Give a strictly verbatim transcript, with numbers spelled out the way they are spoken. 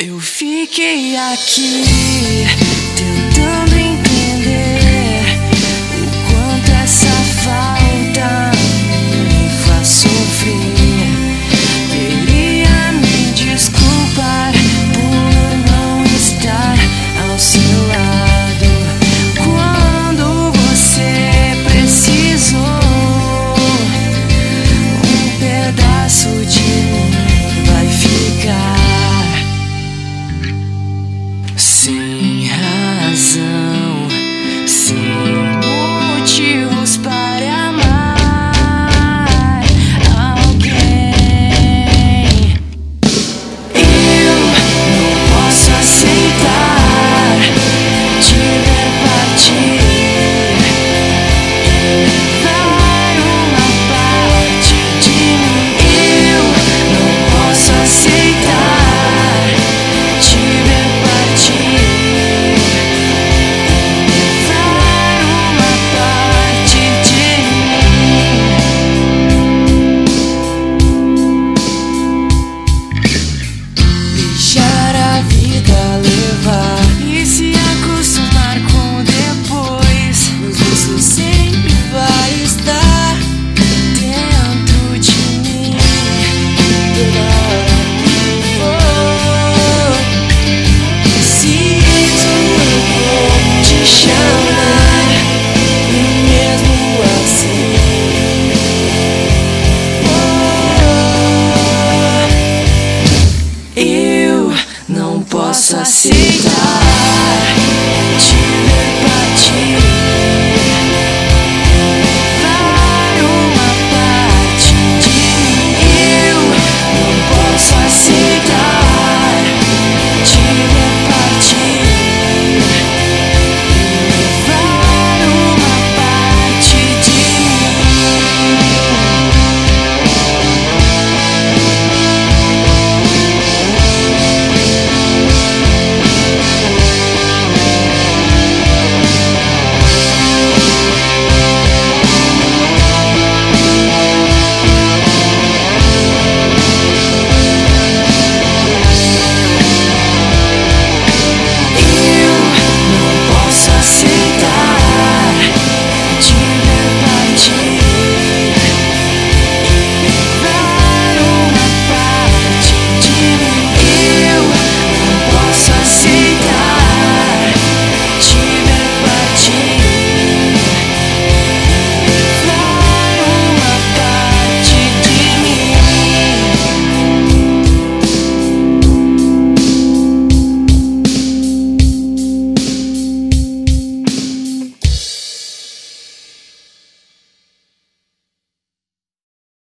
Eu fiquei aqui tentando entender o quanto essa falta me faz sofrer. Queria me desculpar por não estar ao seu lado quando você precisou. Um pedaço de mim vai ficar sem razão, sem motivos para amar alguém. Eu não posso aceitar te ver partir e levar uma parte de mim. Eu não posso aceitar te ver partir. Não posso aceitar